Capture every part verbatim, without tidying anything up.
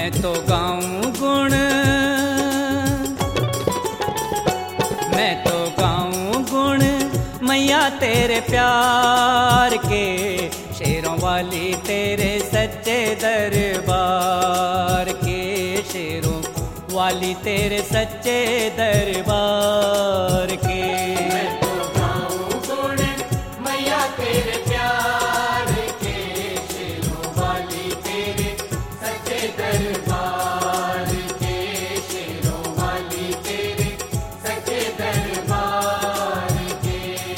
मैं तो गाऊं गुण, मैं तो गाऊं गुण मैया तेरे प्यार के, शेरों वाली तेरे सच्चे दरबार के, शेरों वाली तेरे सच्चे दरबार के। मैं तो गाऊं गुण मैया तेरे प्यार के, शेरों वाली तेरे सच्चे दरबार के, शेरों वाली तेरे सच्चे दरबार के।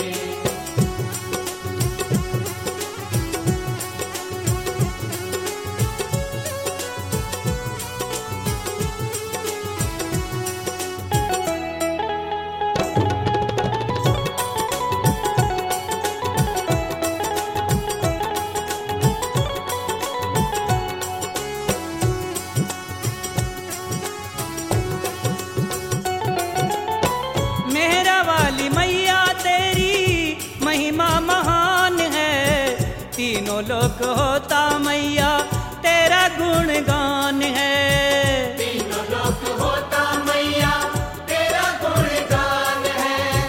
तीनों लोक होता मैया तेरा गुणगान है, तीनों लोक होता मैया तेरा गुणगान है।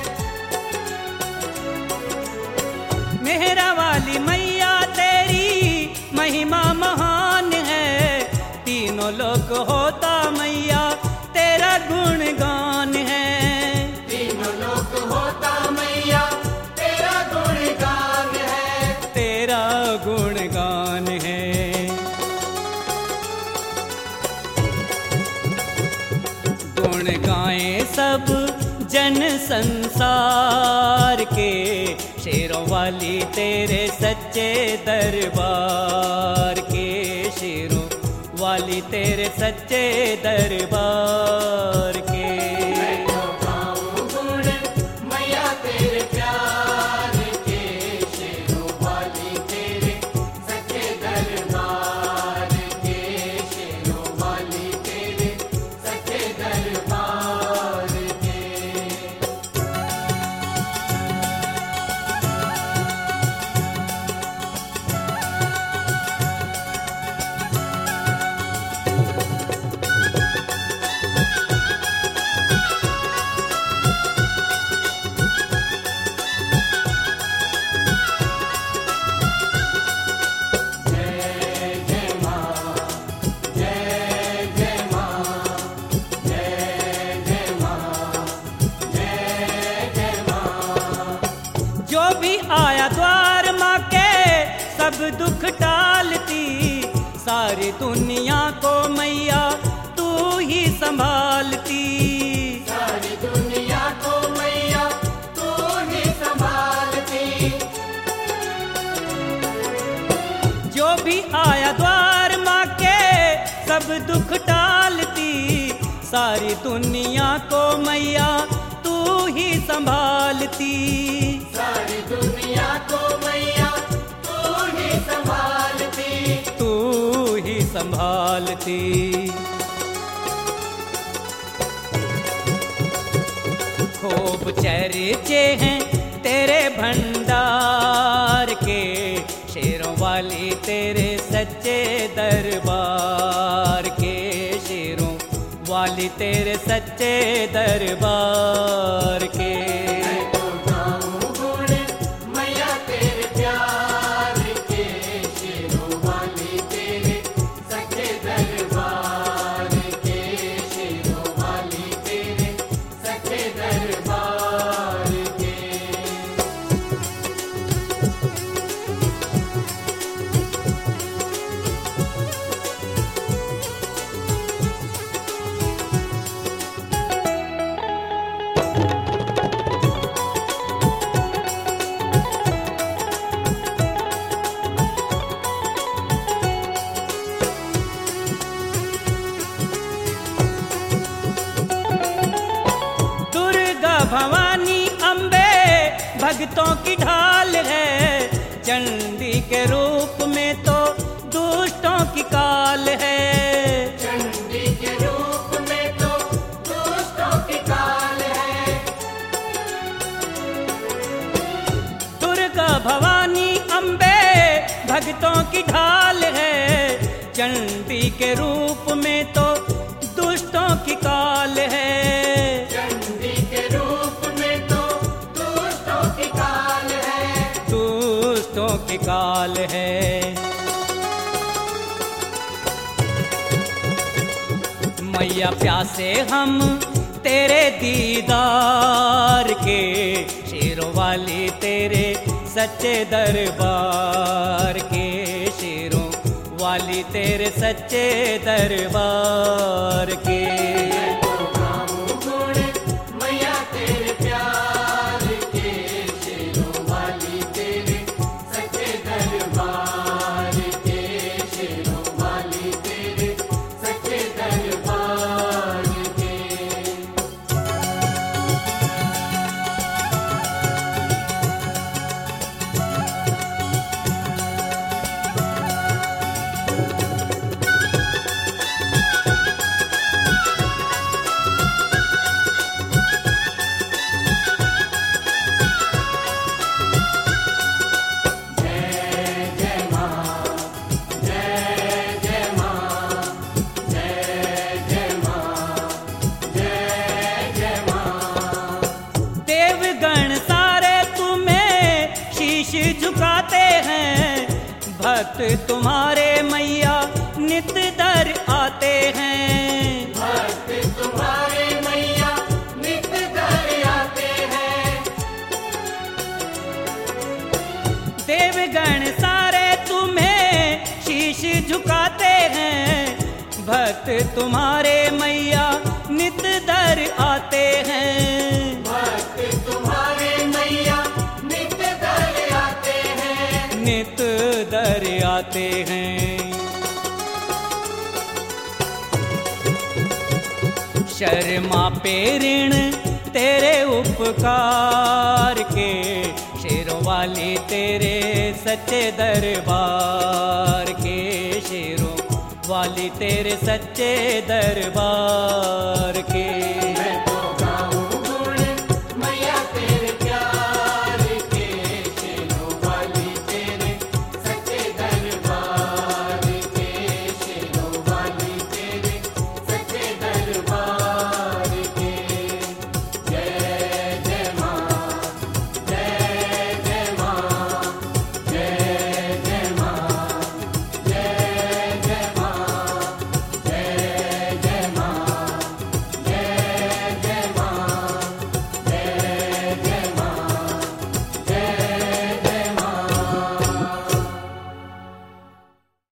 मेहरा वाली मैया तेरी महिमा महान है, तीनों लोक होता मैया तेरा गुणगान है, तीनों लोक होता मैया तेरा गुणगान है, तेरा गुणगान है। गुण गाएं सब जन संसार के, शेरों वाली तेरे सच्चे दरबार के, शेरों वाली तेरे सच्चे दरबार के। मैं तो गाऊं गुण मैया तेरे प्यार के, शेरों वाली तेरे सच्चे दरबार के, शेरों वाली तेरे सच्चे दरबार के। जो भी आया द्वार माँ के सब दुख टालती, सारी दुनिया को मैया तू ही संभालती, सारी दुनिया को मैया तू ही संभालती। जो भी आया द्वार माँ के सब दुख टालती, सारी दुनिया को मैया तू ही संभालती, सारी दुनिया को मैया तू ही संभालती, तू ही संभालती। खूब चर्चे हैं तेरे भंडार के, शेरों वाली तेरे सच्चे दरबार के, शेरों वाली तेरे सच्चे दरबार के। मैं तो गाऊं गुण मैया तेरे प्यार के, शेरों वाली तेरे सच्चे दरबार के, शेरों वाली तेरे सच्चे दरबार के। भवानी अम्बे भक्तों की ढाल है, चंडी के रूप में तो दुष्टों की काल है, चंडी के रूप में तो दुष्टों की काल है। दुर्गा भवानी अम्बे भक्तों की ढाल है, चंडी के रूप में तो दुष्टों की काल है। चंडी के रूप में तो दुष्टों की काल है। दुष्टों की काल है। मैया प्यासे हम तेरे दीदार के, शेरों वाली तेरे सच्चे दरबार के, शेरों वाली तेरे सच्चे दरबार के। तो गाऊं गुण मैया तेरे प्यार के, शेरों वाली तेरे सच्चे दरबार के, शेरों वाली तेरे सच्चे दरबार के। देवगण सारे तुम्हें शीश झुकाते हैं, भक्त तुम्हारे मैया नित दर आते हैं। भक्त तुम्हारे मैया नित दर आते हैं। देवगण सारे तुम्हें शीश झुकाते हैं, भक्त तुम्हारे मैया नित दर आते हैं। भक्त तुम्हारे मैया नित दर आते हैं। नित दर आते हैं। शर्मा पे ऋण तेरे उपकार के, शेरों वाली तेरे सच्चे दरबार के, शेरों वाली तेरे सच्चे दरबार के।